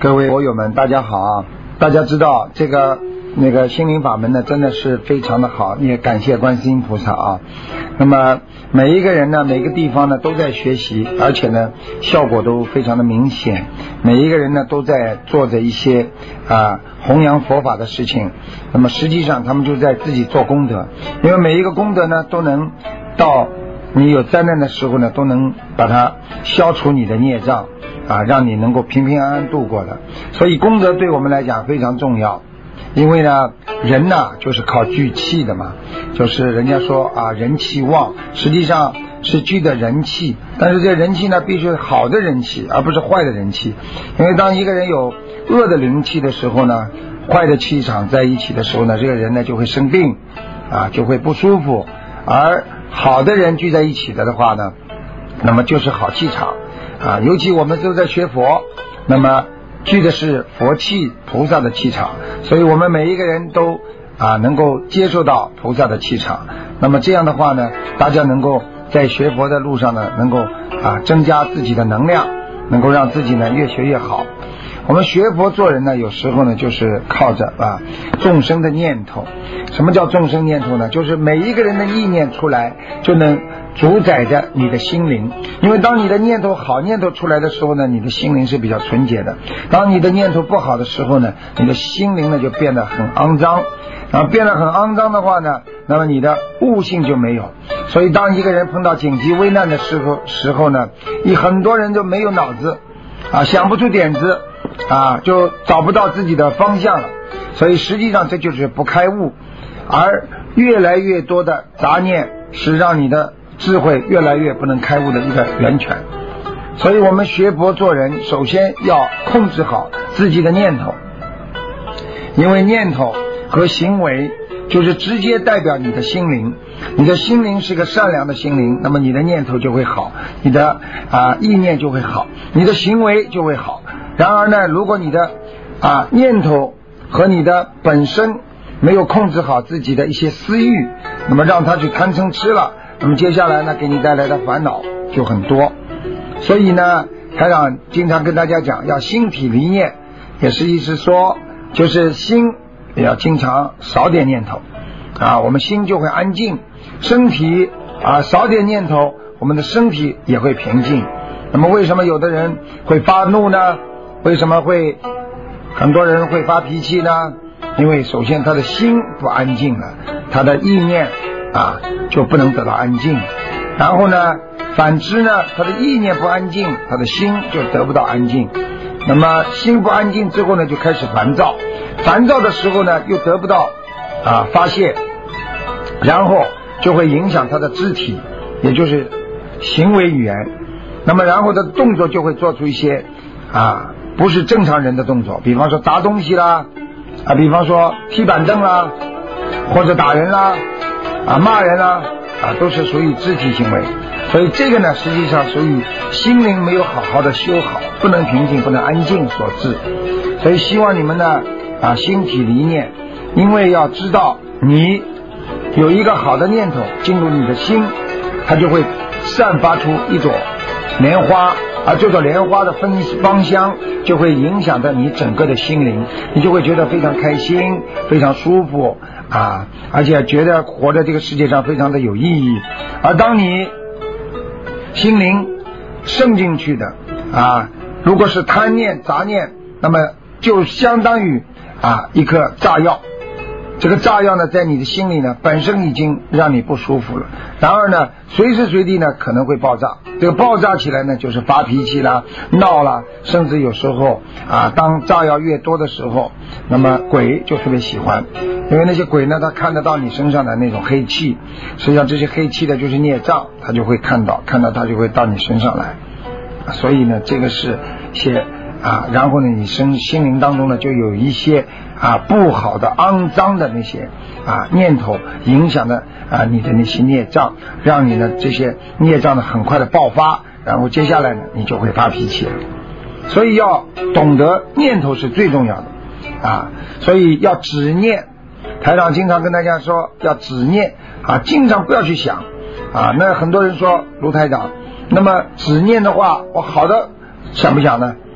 各位佛友们大家好啊！大家知道这个心灵法门呢真的是非常的好，也感谢观世音菩萨啊。那么每一个人呢，每个地方呢都在学习，而且呢效果都非常的明显，每一个人呢都在做着一些弘扬佛法的事情。那么实际上他们就在自己做功德，因为每一个功德呢都能到你有灾难的时候呢都能把它消除你的孽障让你能够平平安安度过的。所以功德对我们来讲非常重要，因为呢人呢就是靠聚气的嘛，就是人家说人气旺，实际上是聚的人气，但是这人气呢必须是好的人气，而不是坏的人气。因为当一个人有恶的灵气的时候呢，坏的气场在一起的时候呢，这个人呢就会生病就会不舒服。而好的人聚在一起的话呢，那么就是好气场尤其我们都在学佛，那么聚的是佛气，菩萨的气场，所以我们每一个人都能够接受到菩萨的气场。那么这样的话呢，大家能够在学佛的路上呢，能够增加自己的能量，能够让自己呢越学越好。我们学佛做人呢，有时候呢就是靠着众生的念头。什么叫众生念头呢？就是每一个人的意念出来，就能主宰着你的心灵。因为当你的念头好念头出来的时候呢，你的心灵是比较纯洁的。当你的念头不好的时候呢，你的心灵呢就变得很肮脏。然后变得很肮脏的话呢，那么你的悟性就没有。所以当一个人碰到紧急危难的时候呢，很多人就没有脑子想不出点子就找不到自己的方向了。所以实际上这就是不开悟，而越来越多的杂念是让你的智慧越来越不能开悟的一个源泉。所以我们学佛做人，首先要控制好自己的念头，因为念头和行为就是直接代表你的心灵。你的心灵是个善良的心灵，那么你的念头就会好，你的意念就会好，你的行为就会好。然而呢，如果你的念头和你的本身没有控制好自己的一些私欲，那么让他去贪嗔痴了，那么接下来呢给你带来的烦恼就很多。所以呢台长经常跟大家讲，要心体离念，也是意思说就是心也要经常少点念头我们心就会安静。身体少点念头，我们的身体也会平静。那么为什么有的人会发怒呢？为什么会很多人会发脾气呢？因为首先他的心不安静了，他的意念就不能得到安静。然后呢反之呢，他的意念不安静，他的心就得不到安静。那么心不安静之后呢，就开始烦躁，烦躁的时候呢又得不到发泄，然后就会影响他的肢体，也就是行为语言。那么然后的动作就会做出一些不是正常人的动作，比方说砸东西啦比方说踢板凳啦，或者打人啦骂人啦都是属于肢体行为。所以这个呢实际上属于心灵没有好好的修好，不能平静不能安静所致。所以希望你们呢心体离念，因为要知道你有一个好的念头进入你的心，它就会散发出一朵莲花，而这朵莲花的芳香就会影响到你整个的心灵，你就会觉得非常开心，非常舒服而且觉得活在这个世界上非常的有意义。而当你心灵渗进去的如果是贪念杂念，那么就相当于一颗炸药。这个炸药呢在你的心里呢本身已经让你不舒服了，然而呢随时随地呢可能会爆炸。这个爆炸起来呢就是发脾气啦闹啦，甚至有时候当炸药越多的时候，那么鬼就特别喜欢，因为那些鬼呢他看得到你身上的那种黑气，实际上这些黑气的就是孽障，他就会看到他就会到你身上来。所以呢这个是些然后呢你心灵当中呢就有一些不好的肮脏的那些念头影响的你的那些孽障，让你呢这些孽障呢很快的爆发，然后接下来呢你就会发脾气了。所以要懂得念头是最重要的所以要止念。台长经常跟大家说要止念经常不要去想那很多人说卢台长，那么止念的话我好的想不想呢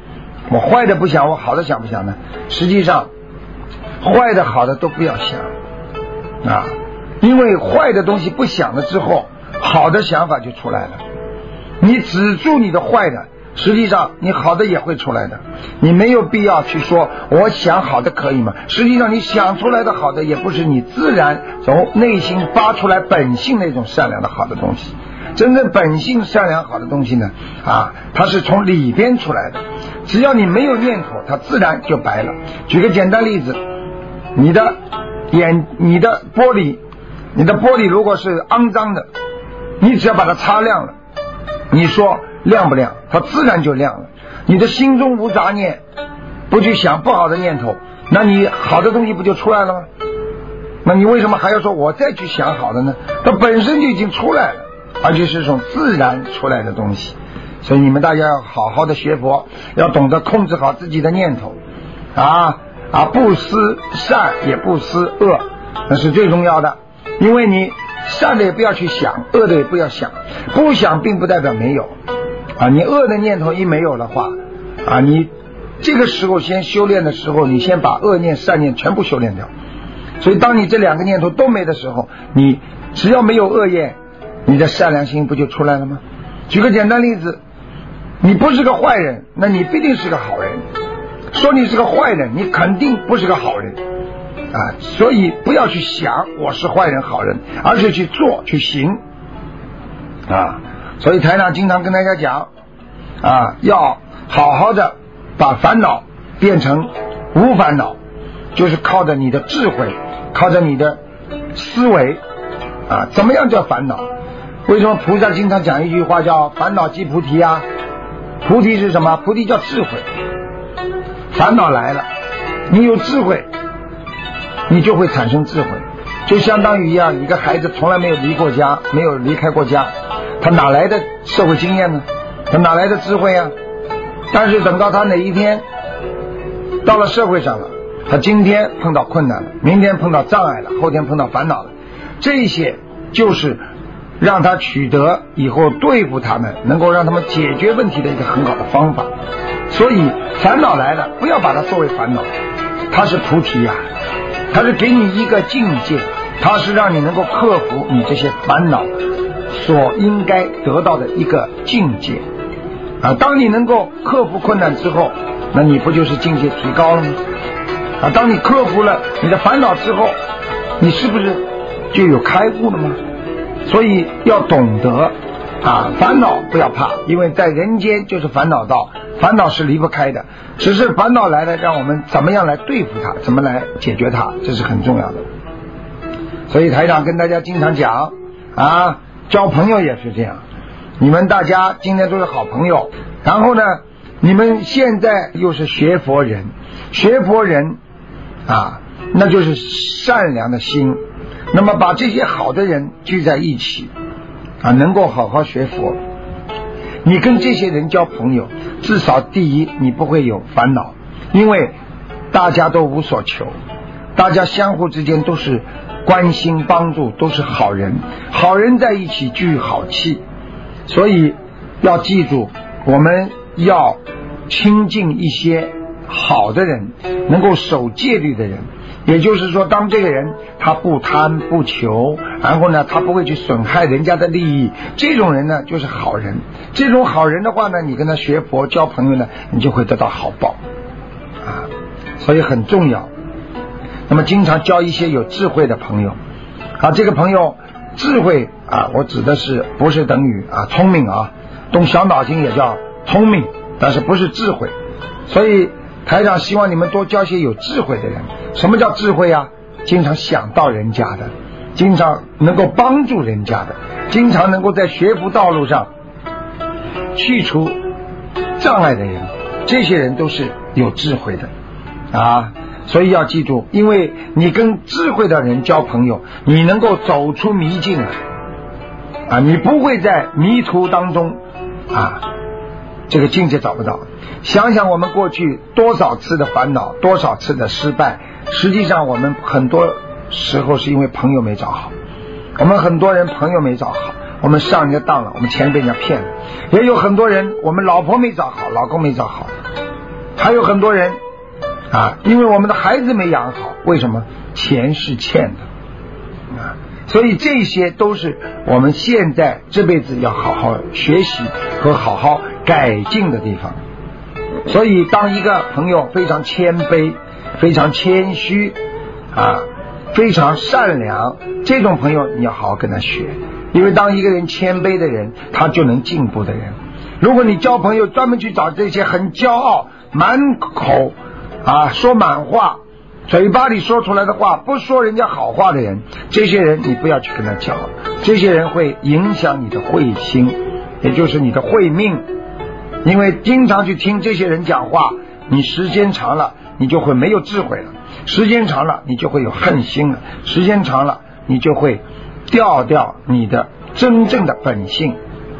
我坏的不想，我好的想不想呢？实际上坏的好的都不要想啊，因为坏的东西不想了之后，好的想法就出来了。你止住你的坏的，实际上你好的也会出来的。你没有必要去说我想好的可以吗？实际上你想出来的好的也不是你自然从内心发出来本性那种善良的好的东西。真正本性善良好的东西呢，它是从里边出来的。只要你没有念头，它自然就白了。举个简单例子，你的玻璃如果是肮脏的，你只要把它擦亮了，你说亮不亮？它自然就亮了。你的心中无杂念，不去想不好的念头，那你好的东西不就出来了吗？那你为什么还要说我再去想好的呢？它本身就已经出来了，而且是种自然出来的东西。所以你们大家要好好的学佛，要懂得控制好自己的念头不思善也不思恶，那是最重要的。因为你善的也不要去想，恶的也不要想。不想并不代表没有你恶的念头一没有的话你这个时候先修炼的时候，你先把恶念善念全部修炼掉。所以当你这两个念头都没的时候，你只要没有恶业，你的善良心不就出来了吗？举个简单例子，你不是个坏人，那你必定是个好人。说你是个坏人，你肯定不是个好人所以不要去想我是坏人好人，而是去做去行所以台长经常跟大家讲要好好的把烦恼变成无烦恼，就是靠着你的智慧，靠着你的思维怎么样叫烦恼？为什么菩萨经常讲一句话叫烦恼即菩提菩提是什么？菩提叫智慧。烦恼来了，你有智慧，你就会产生智慧。就相当于一个孩子从来没有离过家，没有离开过家，他哪来的社会经验呢？他哪来的智慧但是等到他哪一天到了社会上了，他今天碰到困难了，明天碰到障碍了，后天碰到烦恼了，这些就是让他取得以后对付他们，能够让他们解决问题的一个很好的方法。所以烦恼来了，不要把它作为烦恼，它是菩提它是给你一个境界，它是让你能够克服你这些烦恼所应该得到的一个境界当你能够克服困难之后，那你不就是境界提高了吗？当你克服了你的烦恼之后，你是不是就有开悟了吗？所以要懂得烦恼不要怕，因为在人间就是烦恼道，烦恼是离不开的，只是烦恼来了，让我们怎么样来对付它，怎么来解决它，这是很重要的。所以台长跟大家经常讲交朋友也是这样，你们大家今天都是好朋友，然后呢你们现在又是学佛人，学佛人那就是善良的心，那么把这些好的人聚在一起能够好好学佛，你跟这些人交朋友，至少第一你不会有烦恼，因为大家都无所求，大家相互之间都是关心帮助，都是好人，好人在一起聚好气。所以要记住，我们要亲近一些好的人，能够守戒律的人，也就是说当这个人他不贪不求，然后呢他不会去损害人家的利益，这种人呢就是好人。这种好人的话呢，你跟他学佛交朋友呢，你就会得到好报所以很重要。那么经常交一些有智慧的朋友这个朋友智慧我指的是不是等于聪明动小脑筋也叫聪明，但是不是智慧。所以台长希望你们多交些有智慧的人。什么叫智慧经常想到人家的，经常能够帮助人家的，经常能够在学佛道路上去除障碍的人，这些人都是有智慧的所以要记住，因为你跟智慧的人交朋友，你能够走出迷境你不会在迷途当中这个境界找不到。想想我们过去多少次的烦恼，多少次的失败，实际上我们很多时候是因为朋友没找好，我们很多人朋友没找好，我们上人家当了，我们钱被人家骗了，也有很多人我们老婆没找好，老公没找好还有很多人因为我们的孩子没养好，为什么？钱是欠的所以这些都是我们现在这辈子要好好学习和好好改进的地方。所以当一个朋友非常谦卑，非常谦虚非常善良，这种朋友你要好好跟他学。因为当一个人谦卑的人，他就能进步的人。如果你交朋友专门去找这些很骄傲，满口说满话，嘴巴里说出来的话不说人家好话的人，这些人你不要去跟他交，这些人会影响你的慧心，也就是你的慧命。因为经常去听这些人讲话，你时间长了你就会没有智慧了，时间长了你就会有恨心了，时间长了你就会掉你的真正的本性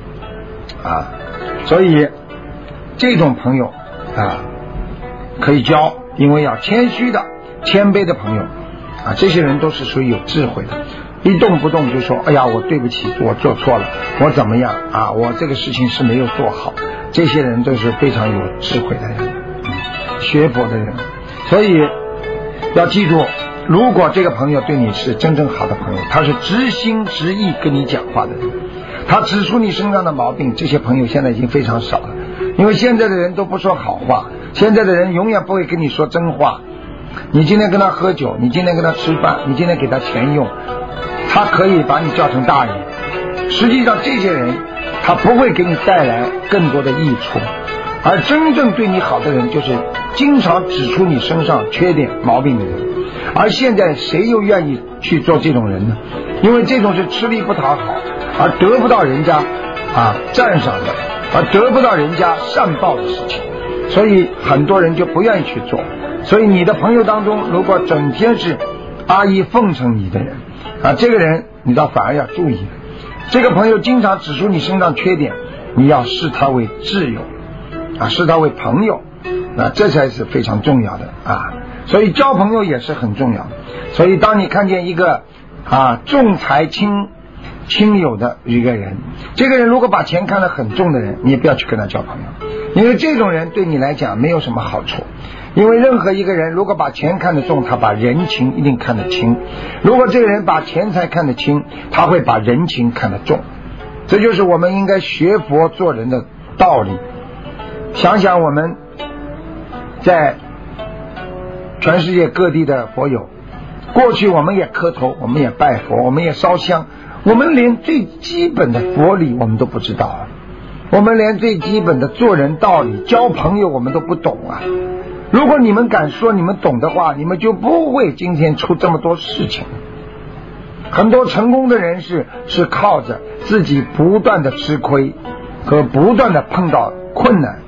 所以这种朋友可以交，因为要谦虚的谦卑的朋友这些人都是属于有智慧的，一动不动就说哎呀我对不起，我做错了，我怎么样我这个事情是没有做好，这些人都是非常有智慧的人，学佛的人。所以要记住，如果这个朋友对你是真正好的朋友，他是直心直意跟你讲话的人，他指出你身上的毛病，这些朋友现在已经非常少了。因为现在的人都不说好话，现在的人永远不会跟你说真话。你今天跟他喝酒，你今天跟他吃饭，你今天给他钱用，他可以把你叫成大爷，实际上这些人他不会给你带来更多的益处。而真正对你好的人，就是经常指出你身上缺点毛病的人。而现在谁又愿意去做这种人呢？因为这种是吃力不讨好，而得不到人家赞赏的，而得不到人家善报的事情，所以很多人就不愿意去做。所以你的朋友当中，如果整天是阿谀奉承你的人这个人你倒反而要注意。这个朋友经常指出你身上缺点，你要视他为挚友视他为朋友这才是非常重要的所以交朋友也是很重要的。所以当你看见一个重财轻友的一个人，这个人如果把钱看得很重的人，你也不要去跟他交朋友，因为这种人对你来讲没有什么好处。因为任何一个人如果把钱看得重，他把人情一定看得轻。如果这个人把钱财看得轻，他会把人情看得重。这就是我们应该学佛做人的道理。想想我们在全世界各地的佛友，过去我们也磕头，我们也拜佛，我们也烧香，我们连最基本的佛理我们都不知道我们连最基本的做人道理交朋友我们都不懂如果你们敢说你们懂的话，你们就不会今天出这么多事情。很多成功的人士是靠着自己不断的吃亏和不断的碰到困难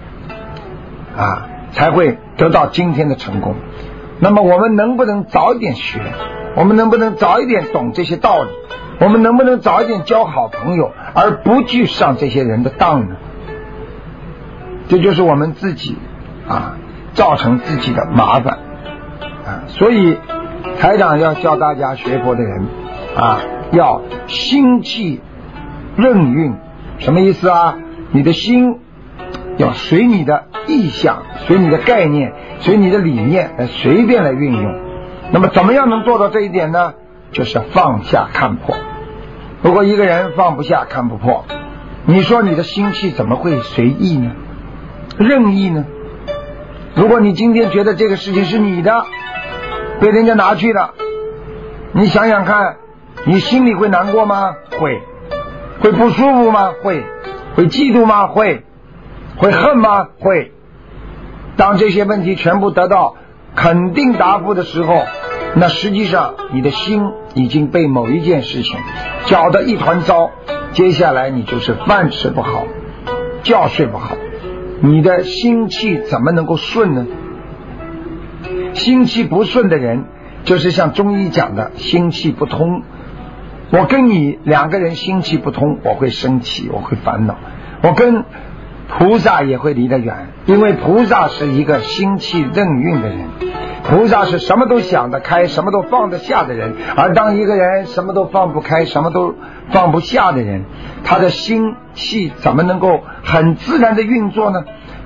才会得到今天的成功。那么我们能不能早一点学？我们能不能早一点懂这些道理？我们能不能早一点交好朋友，而不去上这些人的当呢？这就是我们自己造成自己的麻烦所以台长要教大家学佛的人要心气任运。什么意思你的心要随你的意向，随你的概念，随你的理念来随便来运用。那么怎么样能做到这一点呢？就是放下看破。如果一个人放不下看不破，你说你的心气怎么会随意呢？任意呢？如果你今天觉得这个事情是你的，被人家拿去了，你想想看，你心里会难过吗？会不舒服吗？会嫉妒吗？会恨吗？会。当这些问题全部得到肯定答复的时候，那实际上你的心已经被某一件事情搅得一团糟，接下来你就是饭吃不好，觉睡不好，你的心气怎么能够顺呢？心气不顺的人，就是像中医讲的心气不通。我跟你两个人心气不通，我会生气，我会烦恼，我跟菩萨也会离得远，因为菩萨是一个心气任运的人，菩萨是什么都想得开，什么都放得下的人。而当一个人什么都放不开，什么都放不下的人，他的心气怎么能够很自然的运作呢？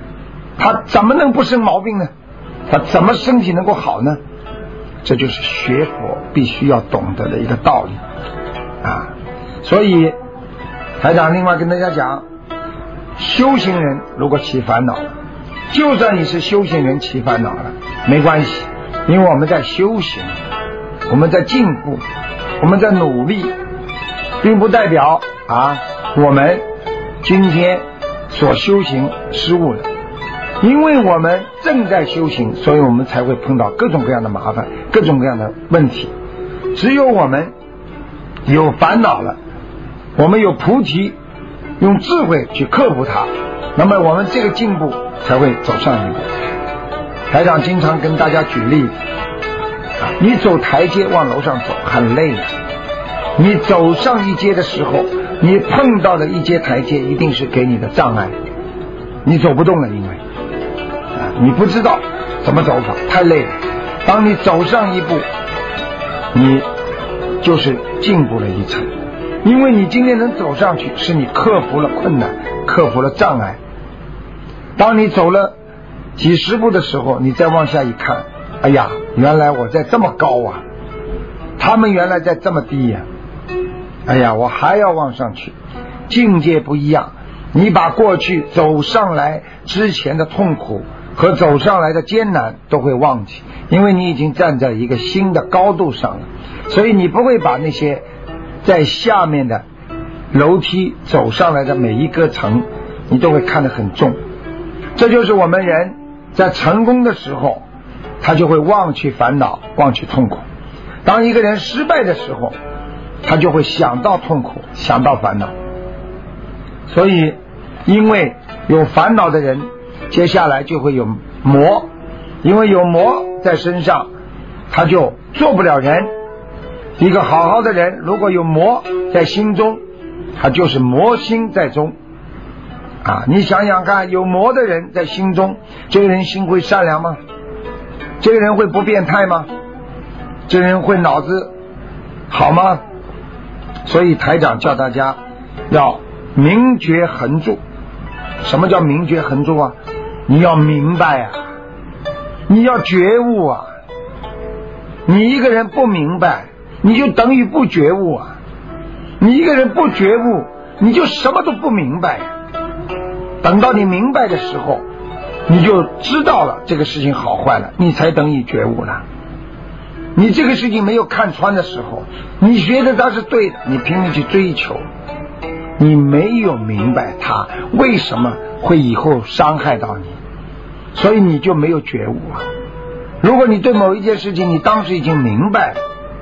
他怎么能不生毛病呢？他怎么身体能够好呢？这就是学佛必须要懂得的一个道理啊！所以台长另外跟大家讲，修行人如果起烦恼了，就算你是修行人起烦恼了没关系，因为我们在修行，我们在进步，我们在努力，并不代表我们今天所修行失误了。因为我们正在修行，所以我们才会碰到各种各样的麻烦，各种各样的问题。只有我们有烦恼了，我们有菩提，用智慧去克服它，那么我们这个进步才会走上一步。台长经常跟大家举例子，你走台阶往楼上走很累的，你走上一阶的时候，你碰到的一阶台阶一定是给你的障碍，你走不动了，因为你不知道怎么走法，太累了。当你走上一步，你就是进步了一层，因为你今天能走上去，是你克服了困难，克服了障碍。当你走了几十步的时候，你再往下一看，哎呀，原来我在这么高啊，他们原来在这么低呀，哎呀，我还要往上去。境界不一样，你把过去走上来之前的痛苦和走上来的艰难都会忘记，因为你已经站在一个新的高度上了，所以你不会把那些在下面的楼梯走上来的每一个层你都会看得很重。这就是我们人在成功的时候，他就会忘去烦恼，忘去痛苦。当一个人失败的时候，他就会想到痛苦，想到烦恼。所以因为有烦恼的人，接下来就会有魔，因为有魔在身上，他就做不了人。一个好好的人如果有魔在心中，他就是魔心在中你想想看，有魔的人在心中，这个人心会善良吗？这个人会不变态吗？这个人会脑子好吗？所以台长叫大家要明觉恒住。什么叫明觉恒住啊？你要明白你要觉悟你一个人不明白，你就等于不觉悟你一个人不觉悟，你就什么都不明白等到你明白的时候，你就知道了这个事情好坏了，你才等于觉悟了。你这个事情没有看穿的时候，你觉得它是对的，你拼命去追求，你没有明白它为什么会以后伤害到你，所以你就没有觉悟如果你对某一件事情你当时已经明白了，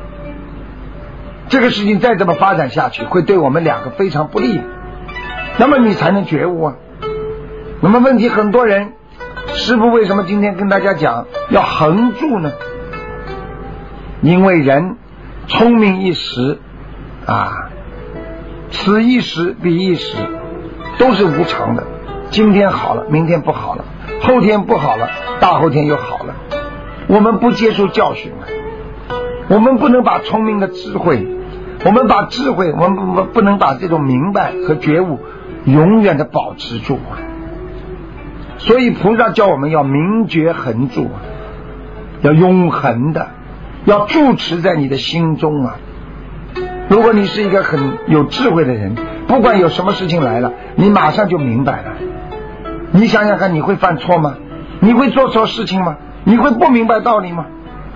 这个事情再这么发展下去会对我们两个非常不利，那么你才能觉悟那么问题很多人，师父为什么今天跟大家讲要恒住呢？因为人聪明一时此一时彼一时，都是无常的，今天好了明天不好了，后天不好了大后天又好了。我们不接受教训我们不能把聪明的智慧，我们把智慧，我们不能把这种明白和觉悟永远的保持住所以菩萨叫我们要明觉恒住要永恒的，要住持在你的心中如果你是一个很有智慧的人，不管有什么事情来了，你马上就明白了。你想想看，你会犯错吗？你会做错事情吗？你会不明白道理吗？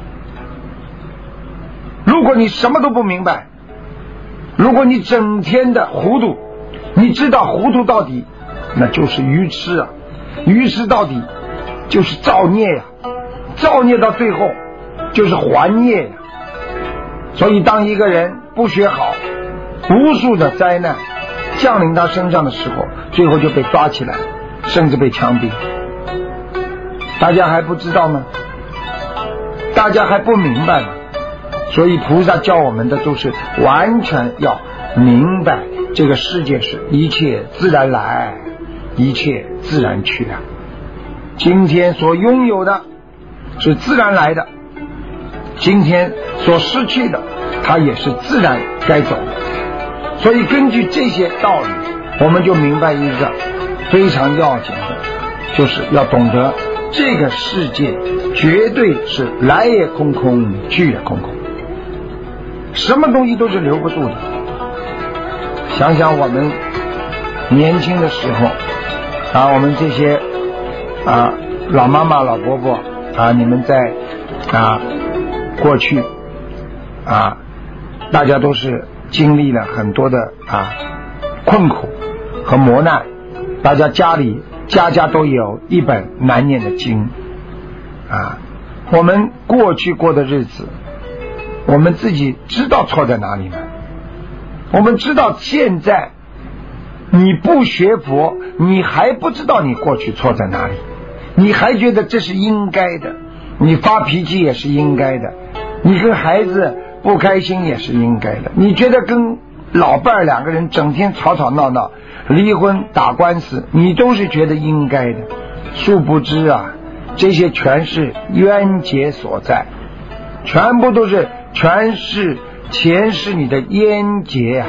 如果你什么都不明白，如果你整天的糊涂，你知道糊涂到底那就是愚痴愚痴到底就是造孽造孽到最后就是还孽所以当一个人不学好，无数的灾难降临他身上的时候，最后就被抓起来，甚至被枪毙。大家还不知道吗？大家还不明白吗？所以菩萨教我们的就是完全要明白，这个世界是一切自然来，一切自然去今天所拥有的是自然来的，今天所失去的它也是自然该走的。所以根据这些道理，我们就明白一个非常要紧的， 就是要懂得这个世界绝对是来也空空，去也空空，什么东西都是留不住的。想想我们年轻的时候我们这些老妈妈老伯伯你们在过去大家都是经历了很多的困苦和磨难，大家家里家家都有一本难念的经我们过去过的日子，我们自己知道错在哪里吗？我们知道现在你不学佛，你还不知道你过去错在哪里，你还觉得这是应该的，你发脾气也是应该的，你跟孩子不开心也是应该的，你觉得跟老伴两个人整天吵吵闹闹，离婚打官司，你都是觉得应该的。殊不知这些全是冤结所在，全部都是全是前世你的冤结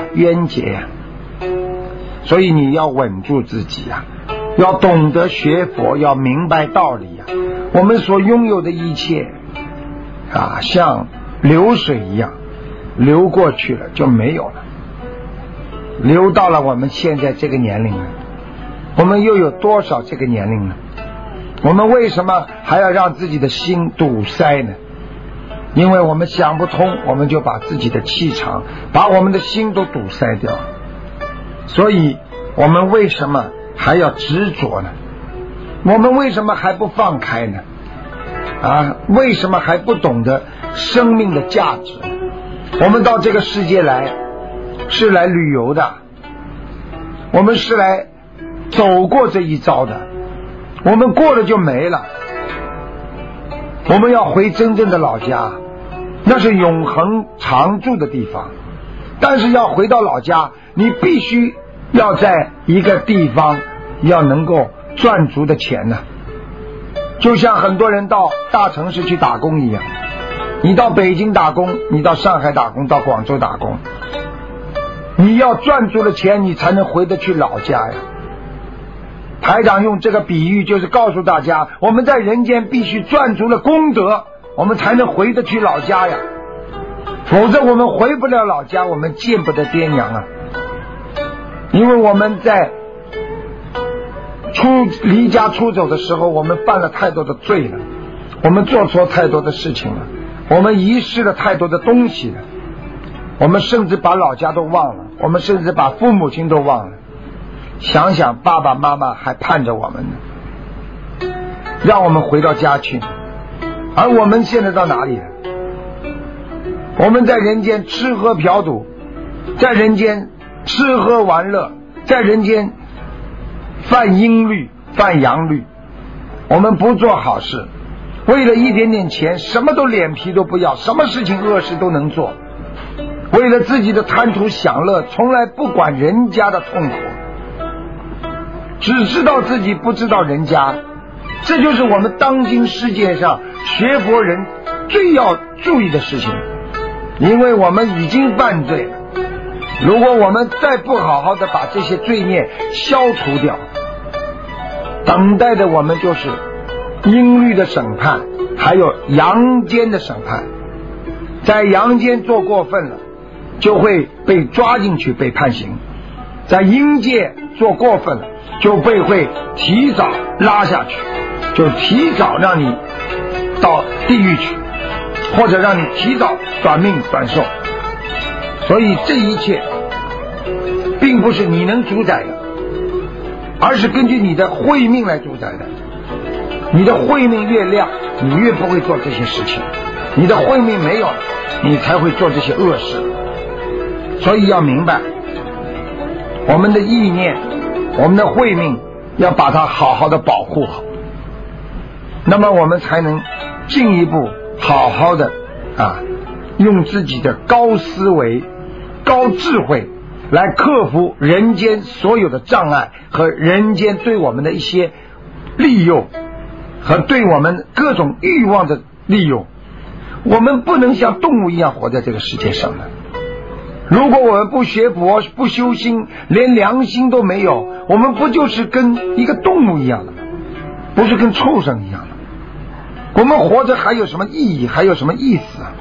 所以你要稳住自己要懂得学佛，要明白道理我们所拥有的一切像流水一样流过去了就没有了，流到了我们现在这个年龄了，我们又有多少这个年龄呢？我们为什么还要让自己的心堵塞呢？因为我们想不通，我们就把自己的气场把我们的心都堵塞掉，所以我们为什么还要执着呢？我们为什么还不放开呢？为什么还不懂得生命的价值？我们到这个世界来是来旅游的，我们是来走过这一遭的，我们过了就没了，我们要回真正的老家，那是永恒常住的地方。但是要回到老家，你必须要在一个地方要能够赚足的钱呢。就像很多人到大城市去打工一样，你到北京打工，你到上海打工，到广州打工，你要赚足了钱，你才能回得去老家呀。台长用这个比喻就是告诉大家，我们在人间必须赚足了功德，我们才能回得去老家呀，否则我们回不了老家，我们见不得爹娘因为我们在离家出走的时候，我们犯了太多的罪了，我们做错太多的事情了，我们遗失了太多的东西了，我们甚至把老家都忘了，我们甚至把父母亲都忘了。想想爸爸妈妈还盼着我们呢，让我们回到家去，而我们现在到哪里了？我们在人间吃喝嫖赌，在人间吃喝玩乐，在人间犯阴律犯阳律，我们不做好事，为了一点点钱什么都脸皮都不要，什么事情恶事都能做，为了自己的贪图享乐，从来不管人家的痛苦，只知道自己不知道人家。这就是我们当今世界上学佛人最要注意的事情，因为我们已经犯罪了，如果我们再不好好的把这些罪孽消除掉，等待的我们就是阴律的审判，还有阳间的审判。在阳间做过分了，就会被抓进去被判刑；在阴界做过分了，就会提早拉下去，就提早让你到地狱去，或者让你提早短命短寿。所以这一切并不是你能主宰的，而是根据你的慧命来主宰的。你的慧命越亮，你越不会做这些事情；你的慧命没有了，你才会做这些恶事。所以要明白，我们的意念，我们的慧命，要把它好好的保护好，那么我们才能进一步好好的用自己的高思维、高智慧来克服人间所有的障碍和人间对我们的一些利诱和对我们各种欲望的利用。我们不能像动物一样活在这个世界上的。如果我们不学佛不修心，连良心都没有，我们不就是跟一个动物一样的吗？ 不是跟畜生一样的。我们活着还有什么意义，还有什么意思啊？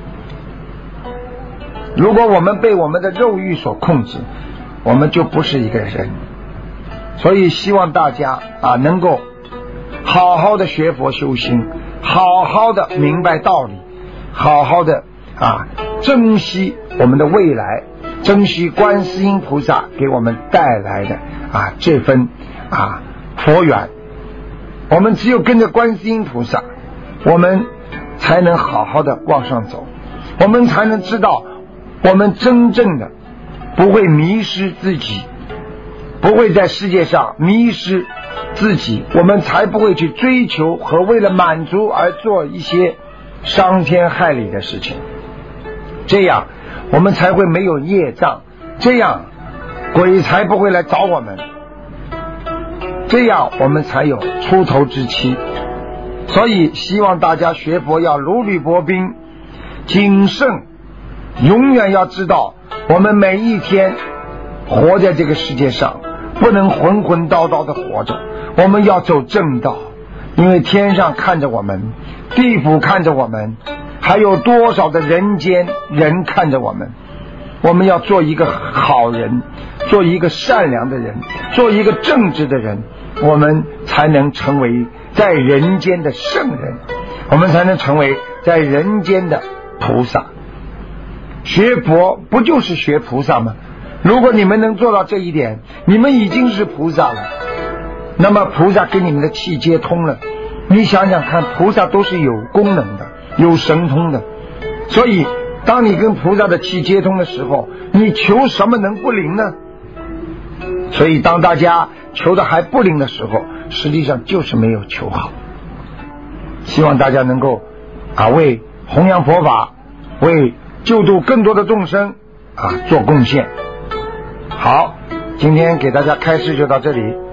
如果我们被我们的肉欲所控制，我们就不是一个人。所以希望大家能够好好的学佛修心，好好的明白道理，好好的珍惜我们的未来，珍惜观世音菩萨给我们带来的这份佛缘。我们只有跟着观世音菩萨，我们才能好好的往上走，我们才能知道我们真正的不会迷失自己，不会在世界上迷失自己，我们才不会去追求和为了满足而做一些伤天害理的事情。这样我们才会没有业障，这样鬼才不会来找我们，这样我们才有出头之期。所以希望大家学佛要如履薄冰，谨慎，永远要知道我们每一天活在这个世界上不能浑浑叨叨的活着，我们要走正道。因为天上看着我们，地府看着我们，还有多少的人间人看着我们。我们要做一个好人，做一个善良的人，做一个正直的人，我们才能成为在人间的圣人，我们才能成为在人间的菩萨。学佛不就是学菩萨吗？如果你们能做到这一点，你们已经是菩萨了。那么菩萨跟你们的气接通了，你想想看，菩萨都是有功能的，有神通的。所以当你跟菩萨的气接通的时候，你求什么能不灵呢？所以当大家求的还不灵的时候，实际上就是没有求好。希望大家能够为弘扬佛法，为救度更多的众生做贡献。好，今天给大家开示就到这里。